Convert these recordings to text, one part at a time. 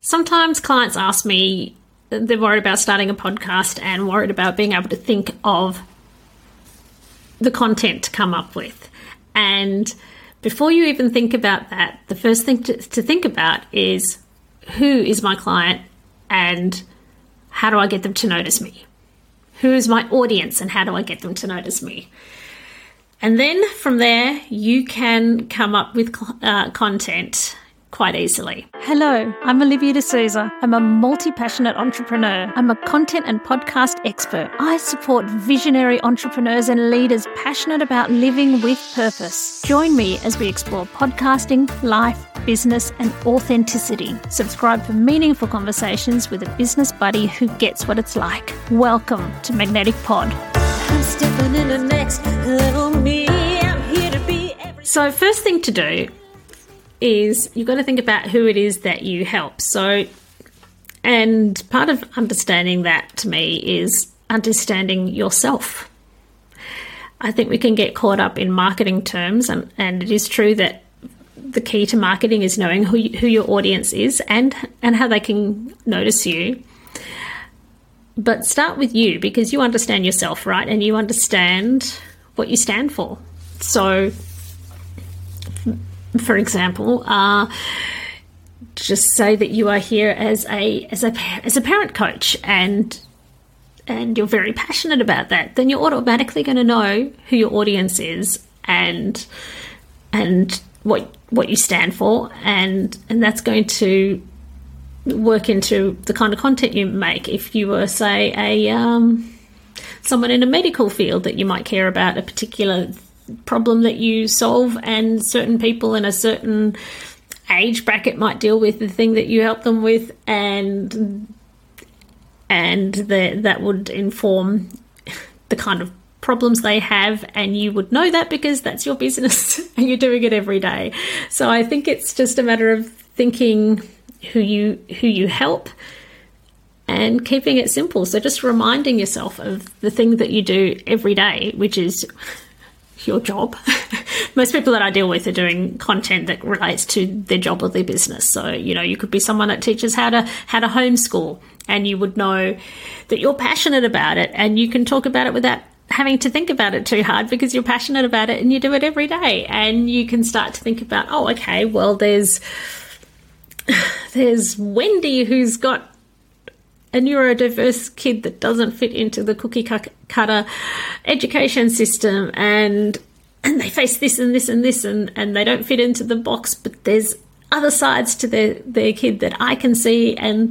Sometimes clients ask me, they're worried about starting a podcast and worried about being able to think of the content to come up with. And before you even think about that, the first thing to think about is, who is my client and how do I get them to notice me? Who is my audience and how do I get them to notice me? And then from there, you can come up with content quite easily. Hello, I'm Olivia D'Souza. I'm a multi-passionate entrepreneur. I'm a content and podcast expert. I support visionary entrepreneurs and leaders passionate about living with purpose. Join me as we explore podcasting, life, business, and authenticity. Subscribe for meaningful conversations with a business buddy who gets what it's like. Welcome to Magnetic Pod. I'm stepping in the next level me. I'm here to be everything. So first thing to do is you've got to think about who it is that you help. So, and part of understanding that to me is understanding yourself. I think we can get caught up in marketing terms, and it is true that the key to marketing is knowing who your audience is and how they can notice you. But start with you, because you understand yourself, right? And you understand what you stand for. So, for example, just say that you are here as a parent coach, and you're very passionate about that. Then you're automatically going to know who your audience is and what you stand for, and that's going to work into the kind of content you make. If you were, say, someone in a medical field, that you might care about a particular problem that you solve, and certain people in a certain age bracket might deal with the thing that you help them with, and that would inform the kind of problems they have, and you would know that because that's your business and you're doing it every day. So I think it's just a matter of thinking who you help and keeping it simple. So just reminding yourself of the thing that you do every day, which is your job. Most people that I deal with are doing content that relates to their job or their business. So, you could be someone that teaches how to homeschool, and you would know that you're passionate about it, and you can talk about it without having to think about it too hard because you're passionate about it and you do it every day. And you can start to think about, oh, okay, well, there's Wendy, who's got a neurodiverse kid that doesn't fit into the cookie cutter education system, and they face this and this and this, and they don't fit into the box, but there's other sides to their kid that I can see, and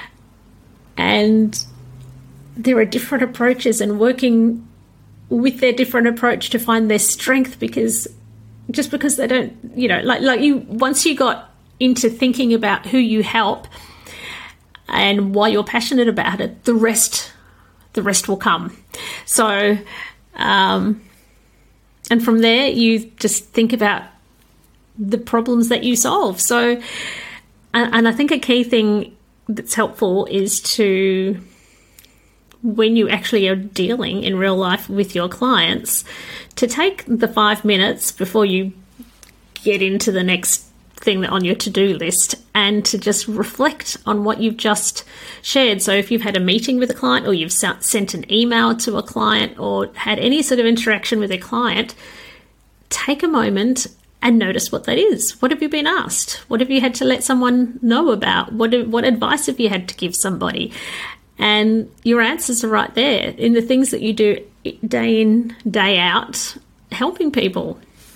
there are different approaches, and working with their different approach to find their strength, because just because they don't, like you, once you got into thinking about who you help and why you're passionate about it, the rest will come. So, and from there, you just think about the problems that you solve. So, and I think a key thing that's helpful is to, when you actually are dealing in real life with your clients, to take the 5 minutes before you get into the next thing on your to-do list, and to just reflect on what you've just shared. So if you've had a meeting with a client, or you've sent an email to a client, or had any sort of interaction with a client, take a moment and notice what that is. What have you been asked? What have you had to let someone know about? What advice have you had to give somebody? And your answers are right there in the things that you do day in, day out, helping people.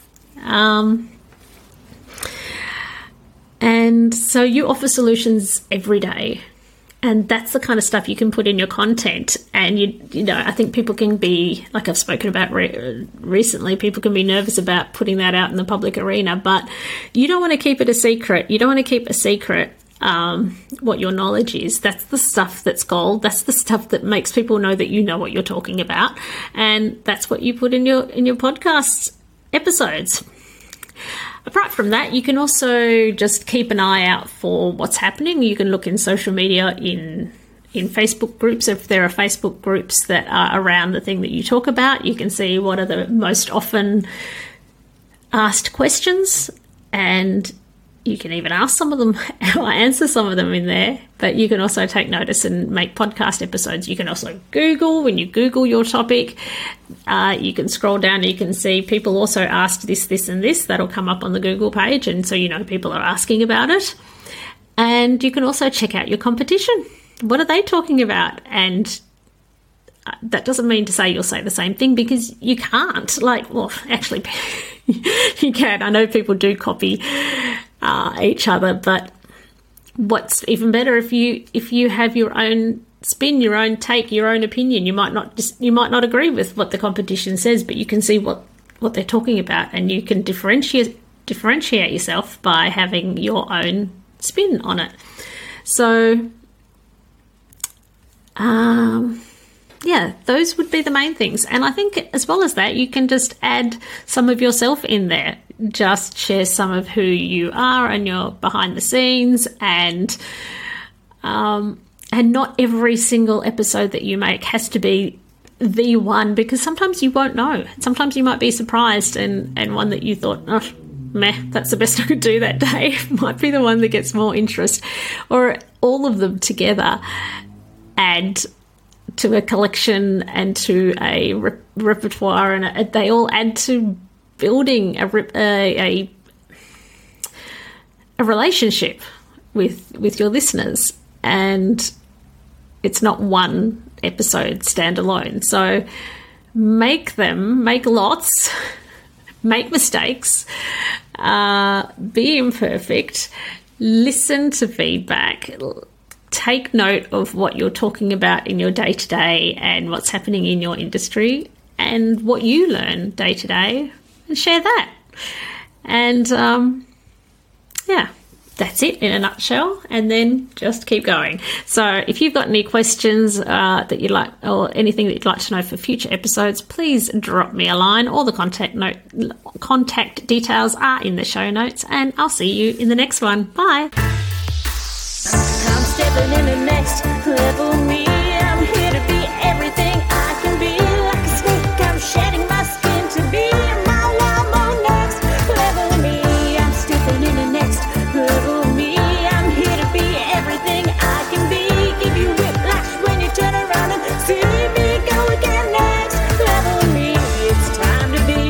And so you offer solutions every day, and that's the kind of stuff you can put in your content. And I think people can be, like I've spoken about recently, people can be nervous about putting that out in the public arena, but you don't want to keep it a secret. You don't want to keep a secret what your knowledge is. That's the stuff that's gold. That's the stuff that makes people know that you know what you're talking about, and that's what you put in your podcast episodes. Apart from that, you can also just keep an eye out for what's happening. You can look in social media, in Facebook groups. If there are Facebook groups that are around the thing that you talk about, you can see what are the most often asked questions, and You can even ask some of them or answer some of them in there, but you can also take notice and make podcast episodes. You can also Google. When you Google your topic, you can scroll down and you can see people also asked this, this and this. That'll come up on the Google page, and so you know people are asking about it. And you can also check out your competition. What are they talking about? And that doesn't mean to say you'll say the same thing, because you can't. Well, actually, you can. I know people do copy each other, but what's even better if you have your own spin, your own take, your own opinion. You might not agree with what the competition says, but you can see what they're talking about, and you can differentiate yourself by having your own spin on it. So, yeah, those would be the main things. And I think as well as that, you can just add some of yourself in there. Just share some of who you are and your behind the scenes, and not every single episode that you make has to be the one, because sometimes you won't know. Sometimes you might be surprised, and one that you thought, oh, meh, that's the best I could do that day, might be the one that gets more interest. Or all of them together add to a collection and to a repertoire, and they all add to building a relationship with your listeners. And it's not one episode standalone. So make lots, make mistakes, be imperfect, listen to feedback, take note of what you're talking about in your day-to-day and what's happening in your industry and what you learn day-to-day, and share that. And, yeah, that's it in a nutshell, and then just keep going. So if you've got any questions that you'd like, or anything that you'd like to know for future episodes, please drop me a line. All the contact details are in the show notes, and I'll see you in the next one. Bye. I'm stepping in the next level me. I'm here to be everything I can be. Like a snake, I'm shedding my skin to be my wild next level me. I'm stepping in the next level me. I'm here to be everything I can be. Give you whiplash when you turn around and see me go again. Next level me. It's time to be.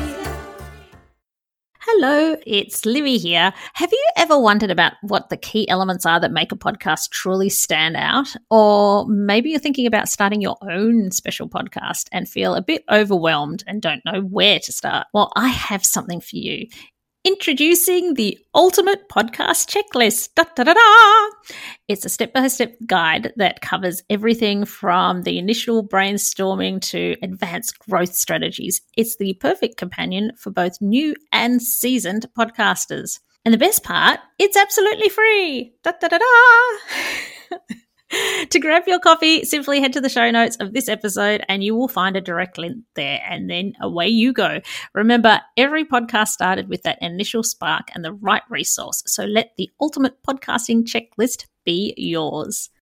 Hello, it's Livy here. Have you ever wondered about what the key elements are that make a podcast truly stand out? Or maybe you're thinking about starting your own special podcast and feel a bit overwhelmed and don't know where to start? Well, I have something for you. Introducing the Ultimate Podcast Checklist. Da, da, da, da. It's a step-by-step guide that covers everything from the initial brainstorming to advanced growth strategies. It's the perfect companion for both new and seasoned podcasters. And the best part, it's absolutely free. Da, da, da, da. To grab your copy, simply head to the show notes of this episode and you will find a direct link there, and then away you go. Remember, every podcast started with that initial spark and the right resource, so let the Ultimate Podcasting Checklist be yours.